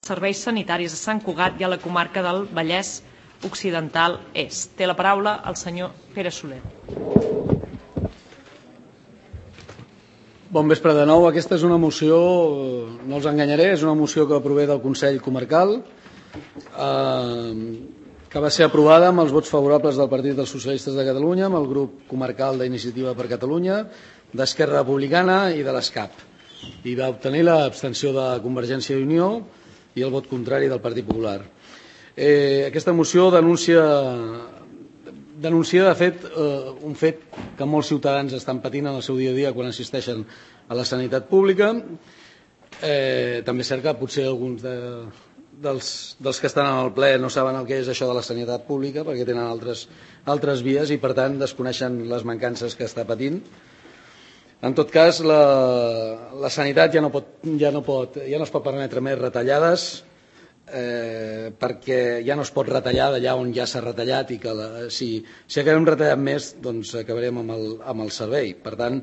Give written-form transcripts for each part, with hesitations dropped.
serveis sanitaris a Sant Cugat i a la comarca del Vallès Occidental Est. Té la paraula el senyor Pere Soler. Bon vespre de nou. Aquesta és una moció, no els enganyaré, és una moció que prové del Consell Comarcal, que va ser aprovada amb els vots favorables del Partit dels Socialistes de Catalunya, amb el grup comarcal d'Iniciativa per Catalunya, d'Esquerra Republicana i de l'ESCAP. I va obtenir l'abstenció de Convergència i Unió i el vot contrari del Partit Popular. Aquesta moció denuncia de fet un fet que molts ciutadans estan patint en el seu dia a dia quan assisteixen a la sanitat pública. També és cert que potser alguns dels que estan al ple no saben el que és això de la sanitat pública perquè tenen altres vies i per tant desconeixen les mancances que està patint. En tot cas, la sanitat ja no es pot permetre més retallades perquè ja no es pot retallar d'allà on ja s'ha retallat i que si acabem retallant més doncs acabarem amb el servei. Per tant,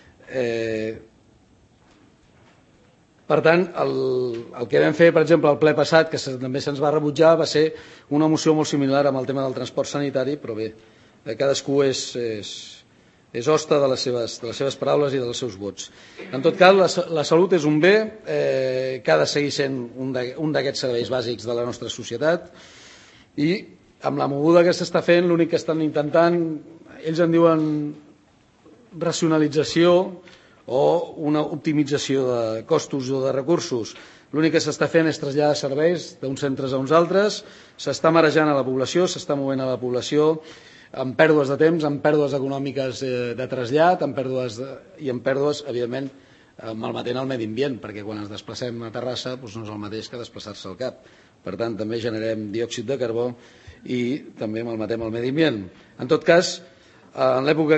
el que vam fer, per exemple, al ple passat, que també se'ns va rebutjar, va ser una moció molt similar amb el tema del transport sanitari, però bé, cadascú és hoste de les seves paraules i dels seus vots. En tot cas, la salut és un bé que ha de seguir sent un d'aquests serveis bàsics de la nostra societat i amb la moguda que s'està fent, l'únic que estan intentant, ells en diuen racionalització o una optimització de costos o de recursos. L'únic que s'està fent és traslladar serveis d'uns centres a uns altres, s'està marejant a la població, s'està movent a la població amb pèrdues de temps, amb pèrdues econòmiques de trasllat, amb pèrdues, evidentment, malmetent el medi ambient, perquè quan ens desplacem a Terrassa no és el mateix que desplaçar-se al Cap. Per tant, també generem diòxid de carbó i també malmetem el medi ambient. En tot cas, en l'època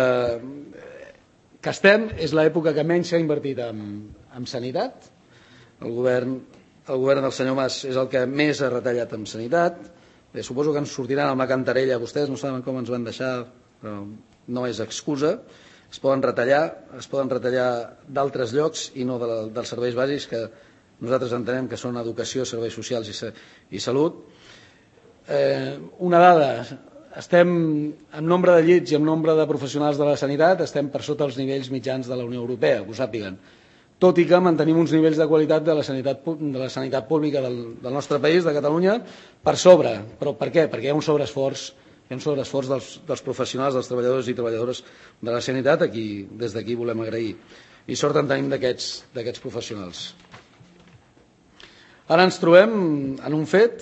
que estem, és l'època que menys s'ha invertit en sanitat. El govern del senyor Mas és el que més ha retallat en sanitat. Bé, suposo que ens sortiran amb la cantarella vostès, no saben com ens van deixar, però no és excusa. Es poden retallar d'altres llocs i no dels serveis bàsics que nosaltres entenem que són educació, serveis socials i salut. Una dada, estem en nombre de llits i en nombre de professionals de la sanitat, estem per sota els nivells mitjans de la Unió Europea, que ho sàpiguen. Tot i que mantenim uns nivells de qualitat de la sanitat pública del nostre país, de Catalunya, per sobre. Però per què? Perquè hi ha un sobreesforç dels professionals, dels treballadors i treballadores de la sanitat, a qui des d'aquí volem agrair. I sort en tenim d'aquests professionals. Ara ens trobem en un fet,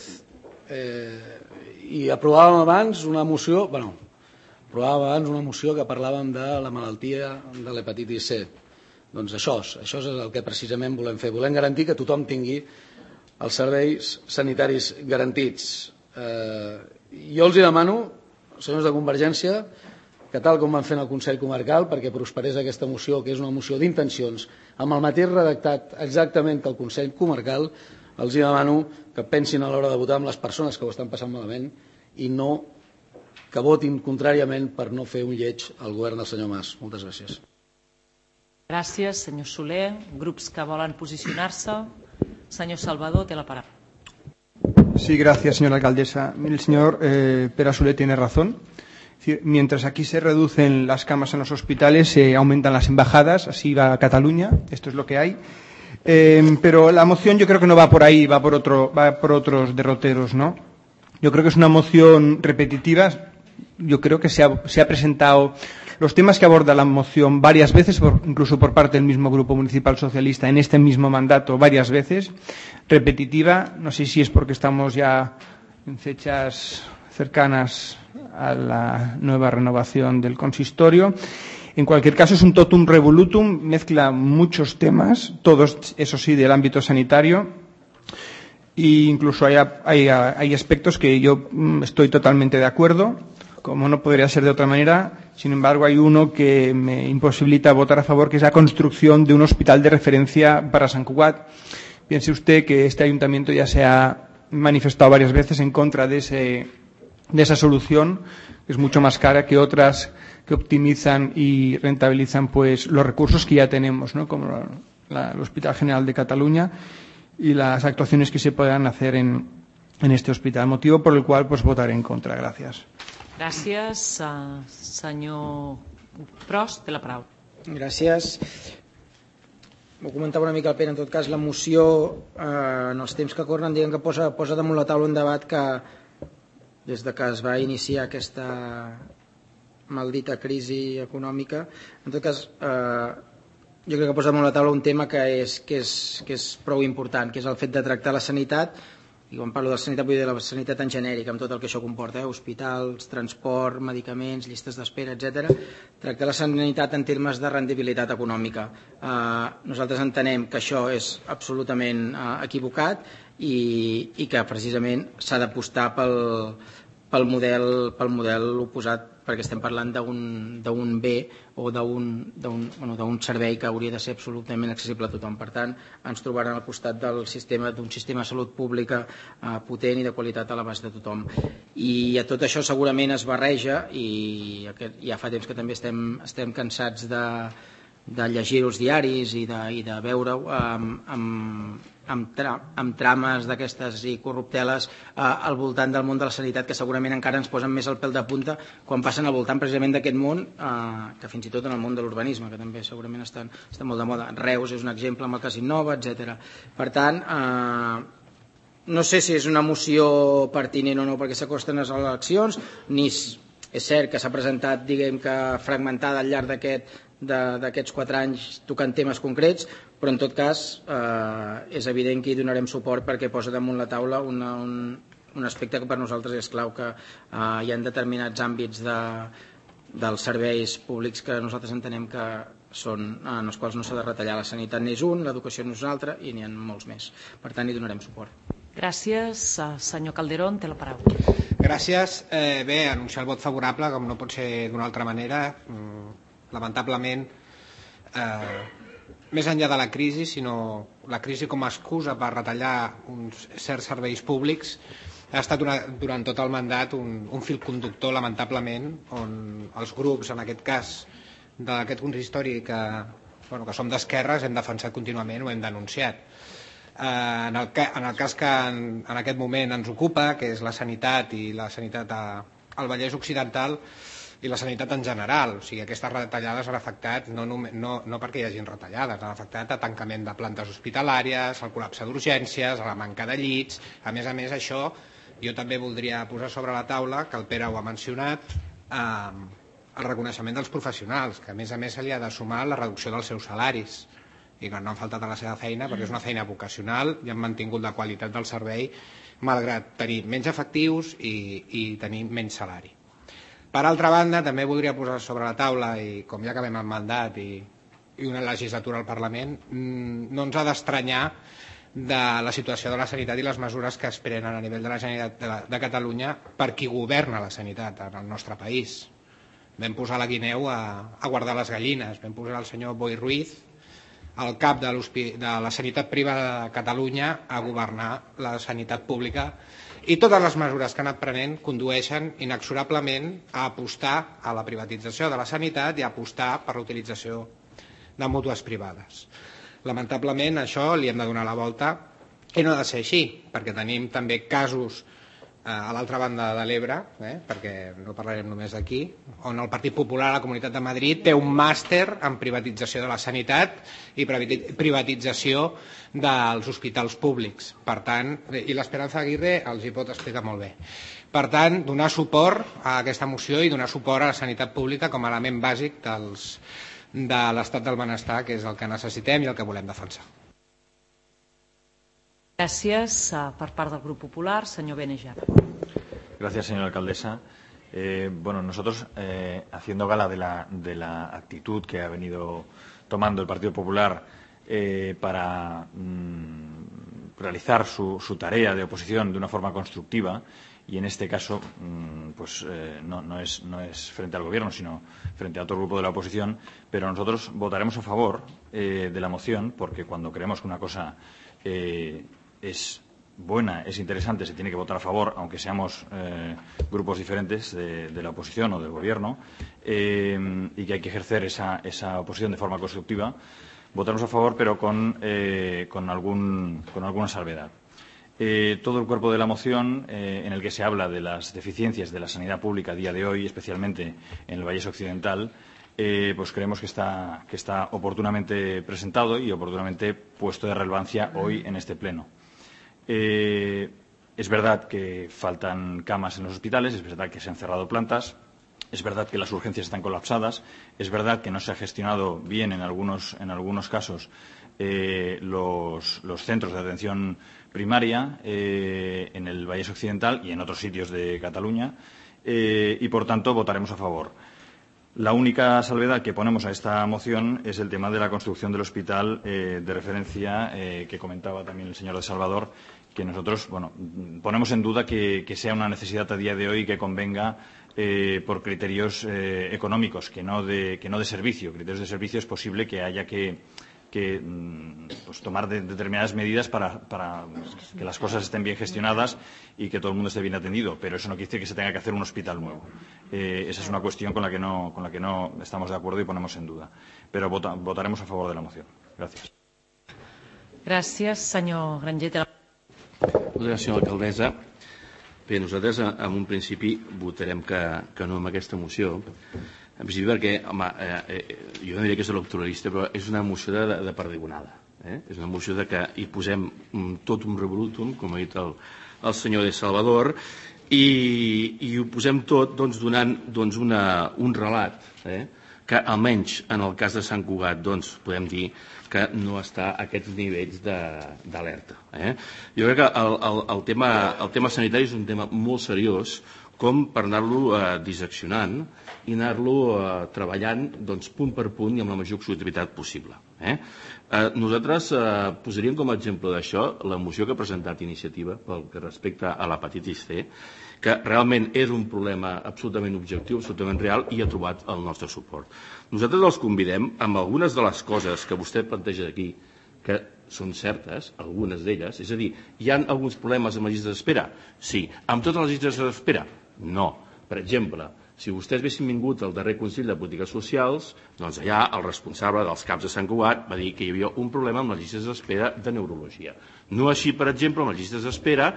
i aprovàvem abans una moció que parlàvem de la malaltia de l'hepatitis C. Doncs això és el que precisament volem fer. Volem garantir que tothom tingui els serveis sanitaris garantits. Jo els demano, senyors de Convergència, que tal com van fer en el Consell Comarcal, perquè prosperés aquesta moció, que és una moció d'intencions, amb el mateix redactat exactament que el Consell Comarcal, els demano que pensin a l'hora de votar amb les persones que ho estan passant malament i no que votin contràriament per no fer un lleig al govern del senyor Mas. Moltes gràcies. Gràcies, senyor Soler. Grups que volen posicionar-se. Señor Salvador, té la paraula. Sí, gracias, señora alcaldesa. El señor Pere Soler tiene razón. Es decir, mientras aquí se reducen las camas en los hospitales, se aumentan las embajadas. Así va Cataluña. Esto es lo que hay. Pero la moción yo creo que no va por ahí, va por otros derroteros, ¿no? Yo creo que es una moción repetitiva. Yo creo que se ha presentado los temas que aborda la moción varias veces, incluso por parte del mismo Grupo Municipal Socialista, en este mismo mandato varias veces, repetitiva. No sé si es porque estamos ya en fechas cercanas a la nueva renovación del consistorio. En cualquier caso, es un totum revolutum, mezcla muchos temas, todos, eso sí, del ámbito sanitario. E incluso hay aspectos que yo estoy totalmente de acuerdo, como no podría ser de otra manera. Sin embargo, hay uno que me imposibilita votar a favor, que es la construcción de un hospital de referencia para Sant Cugat. Piense usted que este ayuntamiento ya se ha manifestado varias veces en contra de esa solución, que es mucho más cara que otras que optimizan y rentabilizan pues los recursos que ya tenemos, ¿no? Como el Hospital General de Cataluña. y las actuaciones que se puedan hacer en este hospital, motivo por el cual pues votaré en contra. Gracias. Gràcies. Senyor Pros, té la paraula. Gràcies. Ho comentava una mica el Pere, en tot cas la moció en els temps que corren diguem que posa damunt la taula un debat que des de que es va iniciar aquesta maldita crisi econòmica, en tot cas jo crec que posa damunt la taula un tema que és prou important, que és el fet de tractar la sanitat, i quan parlo de la sanitat vull dir la sanitat en genèric, amb tot el que això comporta, hospitals, transport, medicaments, llistes d'espera, etc. Tractar la sanitat en termes de rendibilitat econòmica. Nosaltres entenem que això és absolutament equivocat i que precisament s'ha d'apostar pel model oposat, perquè estem parlant d'un bé o d'un servei que hauria de ser absolutament accessible a tothom. Per tant, ens trobaran al costat d'un sistema de salut pública potent i de qualitat a l'abast de tothom. I a tot això segurament es barreja, i ja fa temps que també estem cansats de llegir els diaris i de veure-ho amb trames d'aquestes i corrupteles al voltant del món de la sanitat que segurament encara ens posen més el pèl de punta quan passen al voltant precisament d'aquest món que fins i tot en el món de l'urbanisme, que també segurament estan molt de moda. Reus és un exemple amb el cas Innova, etc. Per tant, no sé si és una moció pertinent o no perquè s'acosten les eleccions, ni és cert que s'ha presentat, diguem que fragmentada al llarg d'aquests 4 anys tocant temes concrets, però en tot cas és evident que hi donarem suport perquè posa damunt la taula un aspecte que per nosaltres és clau, que hi ha determinats àmbits dels serveis públics que nosaltres entenem que són en els quals no s'ha de retallar. La sanitat n'és un, l'educació n'és un altre i n'hi ha molts més. Per tant, hi donarem suport. Gràcies. Senyor Calderón, té la paraula. Gràcies. Bé, anunciar el vot favorable, com no pot ser d'una altra manera. Lamentablement, més enllà de la crisi, sinó la crisi com a excusa per retallar uns certs serveis públics, ha estat durant tot el mandat un fil conductor, lamentablement, on els grups, en aquest cas d'aquest consistori que som d'esquerres, hem defensat contínuament o hem denunciat. En el cas que en aquest moment ens ocupa, que és la sanitat i la sanitat al Vallès Occidental i la sanitat en general, o sigui, aquestes retallades han afectat no perquè hi hagin retallades, han afectat a tancament de plantes hospitalàries, al col·lapse d'urgències, a la manca de llits. A més, això jo també voldria posar sobre la taula, que el Pere ho ha mencionat, el reconeixement dels professionals, que a més se li ha de sumar la reducció dels seus salaris i que no han faltat a la seva feina perquè és una feina vocacional i han mantingut la qualitat del servei malgrat tenir menys efectius i tenir menys salari. Per altra banda, també voldria posar sobre la taula, i com ja acabem el mandat i una legislatura al Parlament, no ens ha d'estranyar de la situació de la sanitat i les mesures que es prenen a nivell de la Generalitat de Catalunya per qui governa la sanitat en el nostre país. Vam posar la guineu a guardar les gallines, vam posar el senyor Boi Ruiz al cap de la sanitat privada de Catalunya a governar la sanitat pública, i totes les mesures que han anat prenent condueixen inexorablement a apostar a la privatització de la sanitat i a apostar per l'utilització de mútues privades. Lamentablement això li hem de donar la volta i no ha de ser així, perquè tenim també casos a l'altra banda de l'Ebre, perquè no parlarem només d'aquí, on el Partit Popular a la Comunitat de Madrid té un màster en privatització de la sanitat i privatització dels hospitals públics. Per tant, i l'Esperanza Aguirre els hi pot explicar molt bé. Per tant, donar suport a aquesta moció i donar suport a la sanitat pública com a element bàsic de l'estat del benestar, que és el que necessitem i el que volem defensar. Gracias. Per part del Grupo Popular, señor Benejar. Gracias, señora alcaldesa. Nosotros, haciendo gala de la actitud que ha venido tomando el Partido Popular para realizar su tarea de oposición de una forma constructiva, y en este caso no es frente al Gobierno, sino frente a otro grupo de la oposición, pero nosotros votaremos a favor de la moción, porque cuando creemos que una cosa es buena, es interesante, se tiene que votar a favor, aunque seamos grupos diferentes de la oposición o del Gobierno, y que hay que ejercer esa oposición de forma constructiva. votaremos a favor, pero con alguna salvedad. Todo el cuerpo de la moción, en el que se habla de las deficiencias de la sanidad pública a día de hoy, especialmente en el Vallés Occidental, pues creemos que está oportunamente presentado y oportunamente puesto de relevancia hoy en este pleno. Es verdad que faltan camas en los hospitales, es verdad que se han cerrado plantas, es verdad que las urgencias están colapsadas, es verdad que no se ha gestionado bien en algunos casos los centros de atención primaria en el Vallés Occidental y en otros sitios de Cataluña y, por tanto, votaremos a favor. La única salvedad que ponemos a esta moción es el tema de la construcción del hospital de referencia que comentaba también el señor de Salvador, que nosotros ponemos en duda que sea una necesidad a día de hoy y que convenga por criterios económicos, que no de servicio. Criterios de servicio es posible que haya que tomar determinadas medidas para que las cosas estén bien gestionadas y que todo el mundo esté bien atendido, pero eso no quiere decir que se tenga que hacer un hospital nuevo. Esa es una cuestión con la que no estamos de acuerdo y ponemos en duda. Pero votaremos a favor de la moción. Gracias. Gràcies, senyor Granger. Moltes gràcies, senyora alcaldessa. Bé, nosaltres en un principi votarem que no amb aquesta moció. En principi perquè, home, jo no diria que és electoralista, però és una moció de perdigonada. És una moció que hi posem tot un revolutum, com ha dit el senyor de Salvador, i ho posem tot donant un relat que almenys en el cas de Sant Cugat podem dir que no està a aquests nivells d'alerta. Jo crec que el tema sanitari és un tema molt seriós com per anar-lo disseccionant i anar-lo treballant punt per punt i amb la major exhaustivitat possible. Nosaltres posaríem com a exemple d'això la moció que ha presentat Iniciativa pel que respecta a l'hepatitis C, que realment és un problema absolutament objectiu, absolutament real, i ha trobat el nostre suport. Nosaltres els convidem amb algunes de les coses que vostè planteja aquí, que són certes, algunes d'elles, és a dir, hi ha alguns problemes amb les llistes d'espera? Sí. Amb totes les llistes d'espera? No. Per exemple, si vostès haguessin vingut al darrer Consell de Polítiques Socials, doncs allà el responsable dels CAPs de Sant Cugat va dir que hi havia un problema amb les llistes d'espera de neurologia. No així, per exemple, amb les llistes d'espera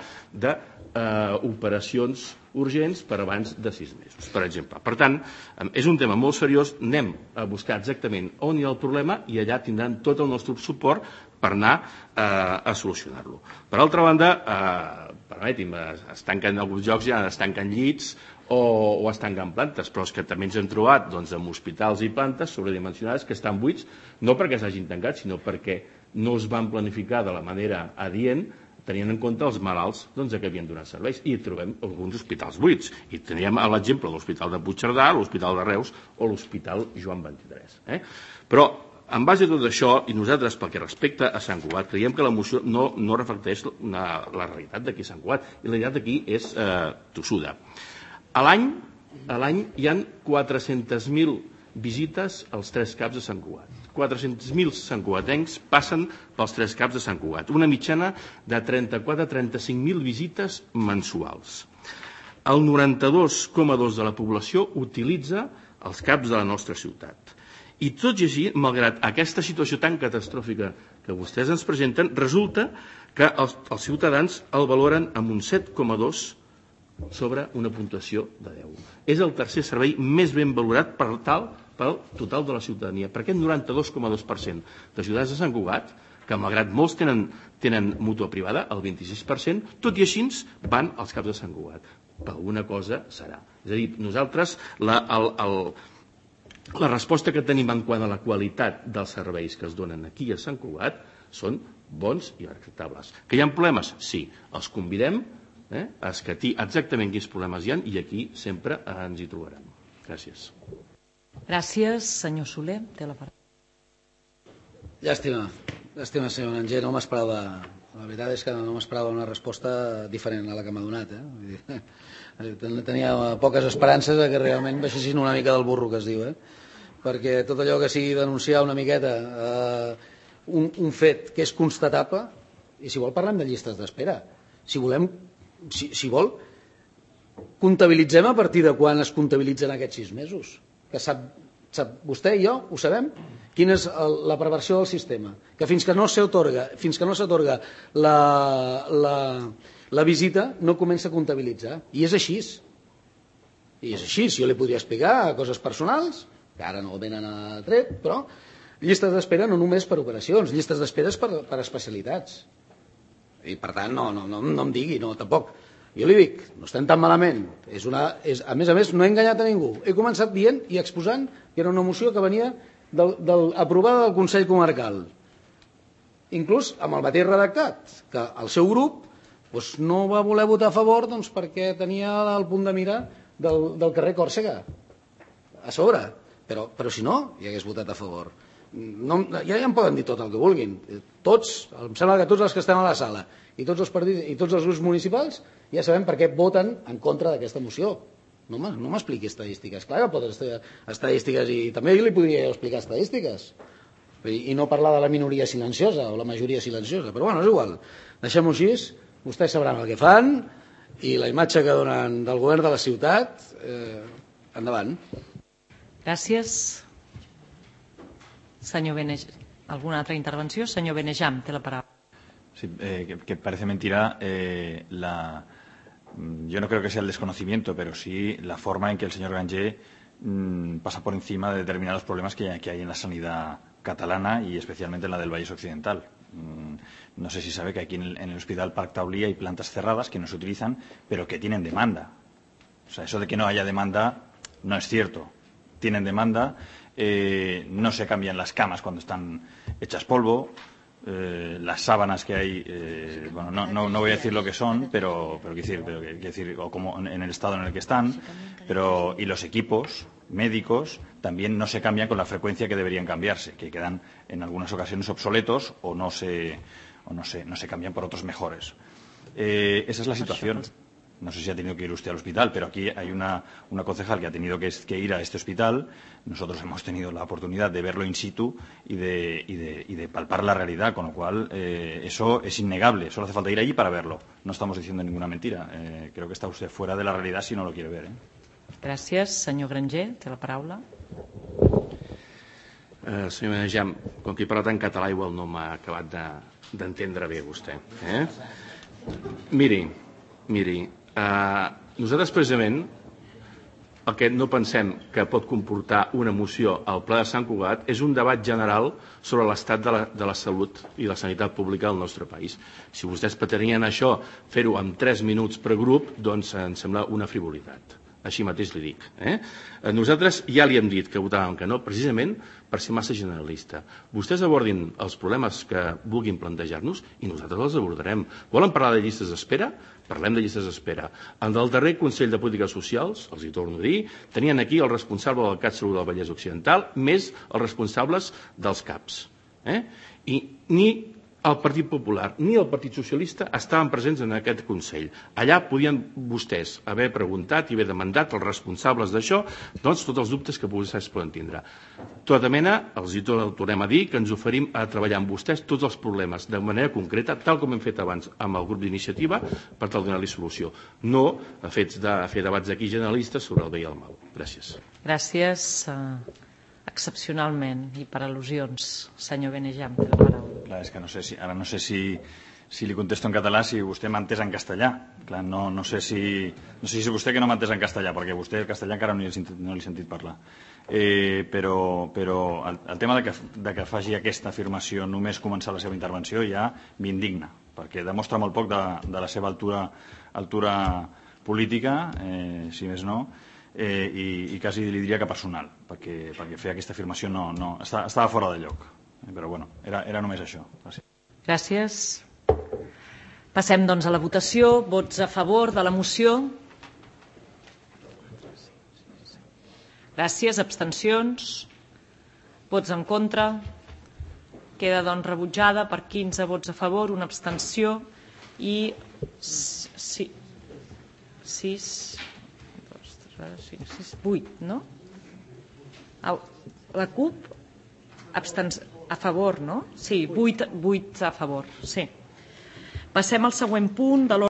d'operacions urgents per abans de 6 mesos, per exemple. Per tant, és un tema molt seriós, anem a buscar exactament on hi ha el problema i allà tindran tot el nostre suport per anar a solucionar-lo. Per altra banda, permeti'm, es tanquen alguns llocs, ja es tanquen llits o es tanquen plantes, però és que també ens hem trobat amb hospitals i plantes sobredimensionades que estan buits, no perquè s'hagin tancat, sinó perquè no es van planificar de la manera adient, tenint en compte els malalts que havien donat serveis, i trobem alguns hospitals buits. I teníem l'exemple de l'Hospital de Puigcerdà, l'Hospital de Reus o l'Hospital Joan XXIII. Però, en base a tot això, i nosaltres, pel que respecta a Sant Cugat, creiem que la moció no reflecteix la realitat d'aquí a Sant Cugat, i la realitat d'aquí és tossuda. A l'any hi ha 400.000 visites als 3 CAPs de Sant Cugat. 400.000 santcugatencs passen pels 3 CAPs de Sant Cugat. Una mitjana de 34 a 35.000 visites mensuals. El 92,2% de la població utilitza els CAPs de la nostra ciutat. I tot i així, malgrat aquesta situació tan catastròfica que vostès ens presenten, resulta que els ciutadans el valoren amb un 7,2 sobre una puntuació de 10. És el tercer servei més ben valorat pel total de la ciutadania. Per aquest 92,2% de ciutadans de Sant Cugat, que malgrat molts tenen mútua privada, el 26%, tot i així van als CAPs de Sant Cugat. Per alguna cosa serà. És a dir, nosaltres la resposta que tenim en quant a la qualitat dels serveis que es donen aquí a Sant Cugat són bons i acceptables. Que hi ha problemes? Sí. Els convidem a escatir exactament quins problemes hi ha i aquí sempre ens hi trobaran. Gràcies. Gràcies, senyor Soler. Té la paraula. Llàstima, senyor Granger, no m'esperava. La veritat és que no m'esperava una resposta diferent a la que m'ha donat. Tenia poques esperances que realment baixessin una mica del burro, que es diu. Perquè tot allò que sigui denunciar una miqueta un fet que és constatable, i si vol parlem de llistes d'espera. Si vol, comptabilitzem a partir de quan es comptabilitzen aquests 6 mesos. Que sap vostè i jo ho sabem, quina és la perversió del sistema, que fins que no s'atorga la visita no comença a comptabilitzar, i és així. I és així, jo li podria explicar coses personals, que ara no venen a tret, però llistes d'espera no només per operacions, llistes d'espera per especialitats. I per tant, no em digui, no, tampoc. Jo li dic, no estem tan malament. A més, no he enganyat a ningú. He començat dient i exposant que era una moció que venia aprovada del Consell Comarcal. Inclús amb el mateix redactat, que el seu grup no va voler votar a favor perquè tenia el punt de mira del carrer Còrsega a sobre. Però si no, hi hagués votat a favor. Ja em poden dir tot el que vulguin. Tots, em sembla que tots els que estem a la sala i tots els partits i tots els grups municipals ja sabem per què voten en contra d'aquesta moció. No m'expliqui estadístiques. Clar que pot estadístiques, i també li podria explicar estadístiques. I no parlar de la minoria silenciosa o la majoria silenciosa. Però bueno, és igual. Deixem-ho així. Vostès sabran el que fan i la imatge que donen del govern de la ciutat. Endavant. Gràcies. Senyor Benejam, ¿alguna otra intervención? Señor Benejam, té la paraula. Sí, que parece mentira. Yo no creo que sea el desconocimiento, pero sí la forma en que el señor Granger pasa por encima de determinados problemas que hay en la sanidad catalana y especialmente en la del Vallès Occidental. No sé si sabe que aquí en el Hospital Parc Taulí hay plantas cerradas que no se utilizan, pero que tienen demanda. O sea, eso de que no haya demanda no es cierto. Tienen demanda. No se cambian las camas cuando están hechas polvo, las sábanas que hay, bueno, no voy a decir lo que son, pero quiero decir, o como en el estado en el que están, y los equipos médicos también no se cambian con la frecuencia que deberían cambiarse, que quedan en algunas ocasiones obsoletos o no se cambian por otros mejores. Esa es la situación. No sé si ha tenido que ir usted al hospital, pero aquí hay una concejal que ha tenido que ir a este hospital. Nosotros hemos tenido la oportunidad de verlo in situ y de palpar la realidad, con lo cual eso es innegable. Solo hace falta ir allí para verlo. No estamos diciendo ninguna mentira. Creo que está usted fuera de la realidad si no lo quiere ver. Gràcies. Senyor Granger, té la paraula. Senyor Benejam, com que he parlat en català, igual no m'ha acabat d'entendre bé vostè. Miri, nosaltres precisament el que no pensem que pot comportar una moció al Pla de Sant Cugat és un debat general sobre l'estat de la salut i la sanitat pública al nostre país. Si vostès pretenien això, fer-ho en 3 minuts per grup, doncs em sembla una frivolitat. Així mateix li dic. Nosaltres ja li hem dit que votàvem que no, precisament per ser massa generalista. Vostès abordin els problemes que vulguin plantejar-nos i nosaltres els abordarem. Volen parlar de llistes d'espera? Parlem de llistes d'espera. En el darrer Consell de Polítiques Socials, els hi torno a dir, tenien aquí el responsable del CatSalut del Vallès Occidental més els responsables dels CAPs. I ni el Partit Popular ni el Partit Socialista estaven presents en aquest Consell. Allà podien vostès haver preguntat i haver demandat als responsables d'això doncs tots els dubtes que vostès poden tindre. Tota mena, els hi tornem a dir que ens oferim a treballar amb vostès tots els problemes de manera concreta, tal com hem fet abans amb el grup d'iniciativa, per tal de donar-li solució. No a fer debats aquí generalistes sobre el bé i el mal. Gràcies. Gràcies. Excepcionalment i per al·lusions. Senyor Benejam, té la paraula. Clar, és que ara no sé si li contesto en català si vostè m'ha entès en castellà. Clar, no sé si vostè que no m'ha entès en castellà, perquè vostè el castellà encara no l'he sentit parlar. Però el tema de que faci aquesta afirmació només començar la seva intervenció ja m'indigna, perquè demostra molt poc de la seva altura política, si més no, i quasi li diria que personal, perquè fer aquesta afirmació estava fora de lloc. Però bueno, era només això. Gràcies. Passem doncs a la votació. Vots a favor de la moció? Gràcies. Abstencions? Vots en contra? Queda doncs rebutjada per 15 vots a favor, una abstenció i 8, no? La CUP a favor, no? Sí, 8 a favor, sí. Passem al següent punt de l'ordre.